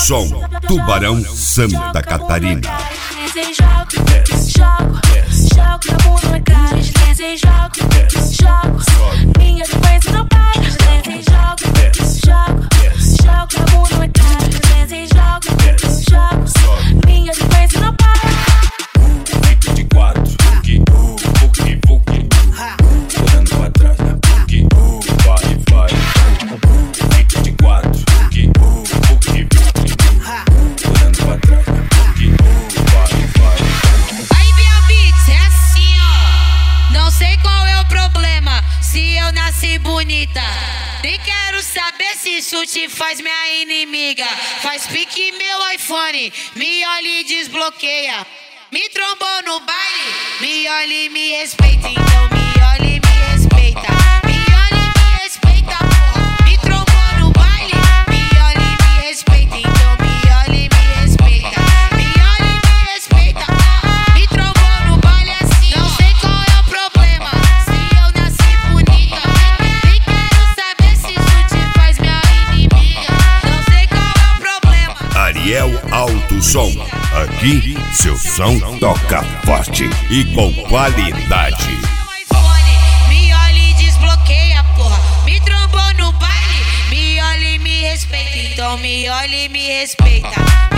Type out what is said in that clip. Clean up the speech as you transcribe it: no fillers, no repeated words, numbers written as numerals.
Som, Tubarão, Santa Catarina. Jogo a bunda na cara, deslizei, jogo. Minha sequência não para, deslizei, jogo a bunda na cara, deslizei, jogo. Minha sequência não para. Fico de quatro, olhando pra trás, vai. Fico de quatro, olhando pra trás, vai. Aí, minha beats, é assim, ó. Não sei qual é o problema, se eu nasci bonita. Nem quero saber se isso te faz minha inimiga. Faz pique meu iPhone, me olha e desbloqueia. Me trombou no baile, me olha e me respeita. Então me olha e me respeita. Me olha e me respeita, porra. Me trombou no baile, me olha e me respeita. Então me olha e me respeita. Me olha e me respeita, porra. Me trombou no baile assim. Não sei qual é o problema, se eu nasci bonita. Nem quero saber se isso te faz minha inimiga. Não sei qual é o problema. Ariel Alto Som. Aqui, seu som toca forte e com qualidade. Me olha e desbloqueia, porra. Me trombou no baile, me olha e me respeita. Então me olha e me respeita.